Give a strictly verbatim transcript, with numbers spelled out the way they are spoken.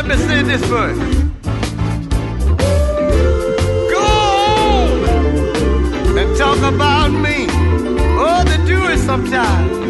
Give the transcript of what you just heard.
me sing this verse. Go on and talk about me. Oh, they do it sometimes.